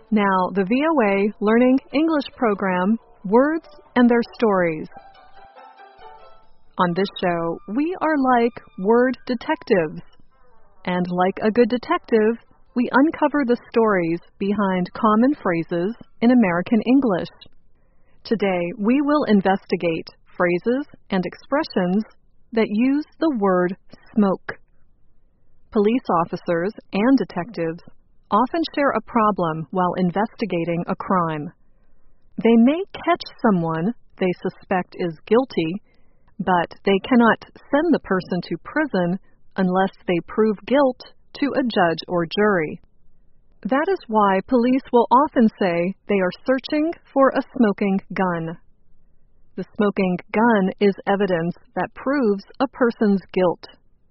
Now, the VOA Learning English program, Words and Their Stories. On this show, we are like word detectives. And like a good detective, we uncover the stories behind common phrases in American English. Today, we will investigate phrases and expressions that use the word smoke. Police officers and detectives often share a problem while investigating a crime. They may catch someone they suspect is guilty, but they cannot send the person to prison unless they prove guilt to a judge or jury. That is why police will often say they are searching for a smoking gun. The smoking gun is evidence that proves a person's guilt.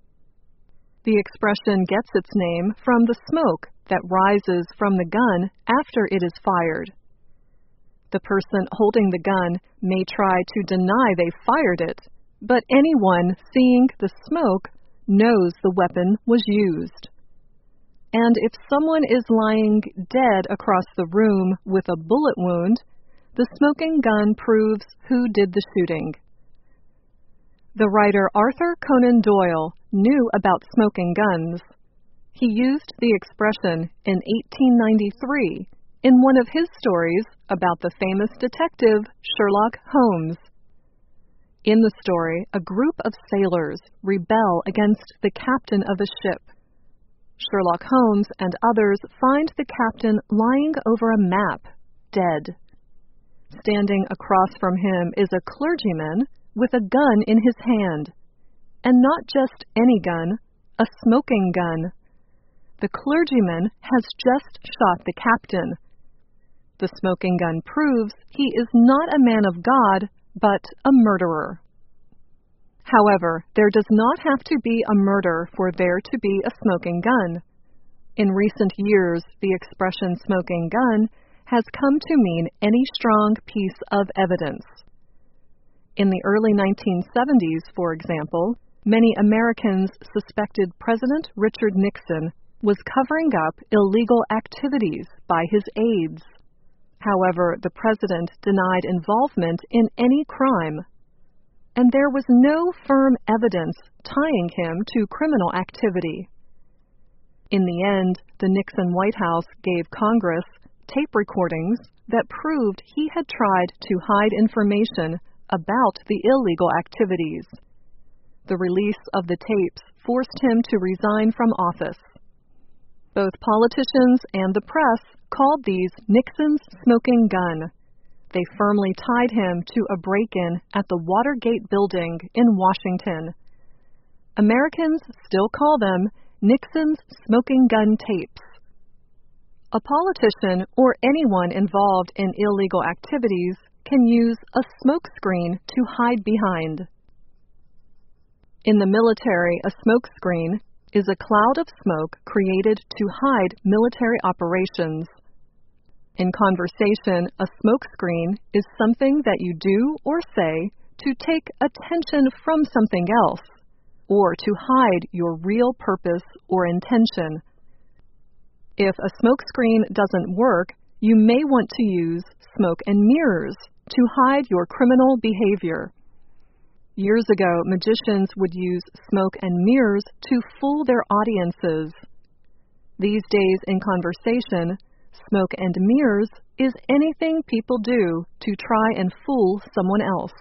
The expression gets its name from the smoke that rises from the gun after it is fired. The person holding the gun may try to deny they fired it, but anyone seeing the smoke knows the weapon was used. And if someone is lying dead across the room with a bullet wound, the smoking gun proves who did the shooting. The writer Arthur Conan Doyle knew about smoking guns. He used the expression in 1893 in one of his stories about the famous detective Sherlock Holmes. In the story, a group of sailors rebel against the captain of the ship. Sherlock Holmes and others find the captain lying over a map, dead. Standing across from him is a clergyman with a gun in his hand. And not just any gun, a smoking gun. The clergyman has just shot the captain. The smoking gun proves he is not a man of God, but a murderer. However, there does not have to be a murder for there to be a smoking gun. In recent years, the expression smoking gun has come to mean any strong piece of evidence. In the early 1970s, for example, many Americans suspected President Richard Nixon was covering up illegal activities by his aides. However, the president denied involvement in any crime, and there was no firm evidence tying him to criminal activity. In the end, the Nixon White House gave Congress tape recordings that proved he had tried to hide information about the illegal activities. The release of the tapes forced him to resign from office. Both politicians and the press called these Nixon's smoking gun. They firmly tied him to a break-in at the Watergate building in Washington. Americans still call them Nixon's smoking gun tapes. A politician or anyone involved in illegal activities can use a smokescreen to hide behind. In the military, a smokescreen is a cloud of smoke created to hide military operations. In conversation, a smokescreen is something that you do or say to take attention from something else, or to hide your real purpose or intention. If a smokescreen doesn't work, you may want to use smoke and mirrors to hide your criminal behavior. Years ago, magicians would use smoke and mirrors to fool their audiences. These days in conversation, smoke and mirrors is anything people do to try and fool someone else.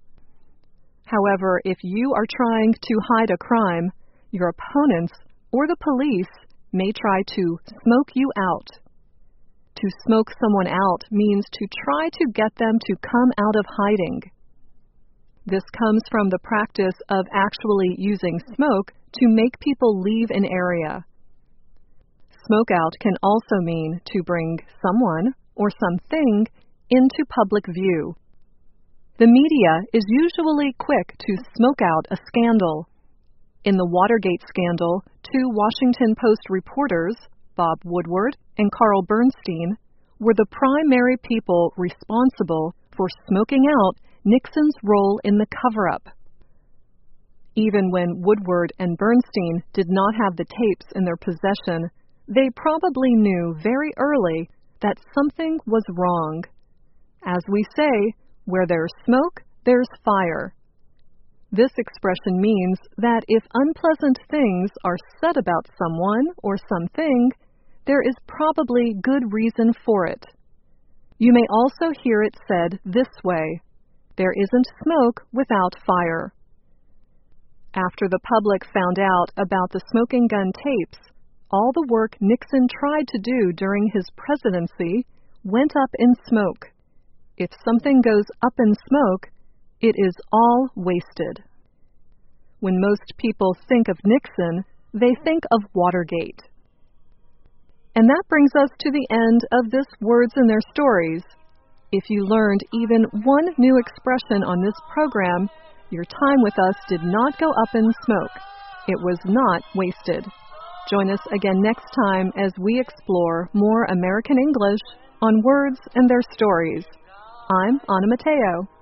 However, if you are trying to hide a crime, your opponents or the police may try to smoke you out. To smoke someone out means to try to get them to come out of hiding. This comes from the practice of actually using smoke to make people leave an area. Smoke out can also mean to bring someone or something into public view. The media is usually quick to smoke out a scandal. In the Watergate scandal, two Washington Post reporters, Bob Woodward and Carl Bernstein, were the primary people responsible for smoking out Nixon's role in the cover-up. Even when Woodward and Bernstein did not have the tapes in their possession, they probably knew very early that something was wrong. As we say, where there's smoke, there's fire. This expression means that if unpleasant things are said about someone or something, there is probably good reason for it. You may also hear it said this way: there isn't smoke without fire. After the public found out about the smoking gun tapes, all the work Nixon tried to do during his presidency went up in smoke. If something goes up in smoke, it is all wasted. When most people think of Nixon, they think of Watergate. And that brings us to the end of this Words and Their Stories. If you learned even one new expression on this program, your time with us did not go up in smoke. It was not wasted. Join us again next time as we explore more American English on Words and Their Stories. I'm Anna Mateo.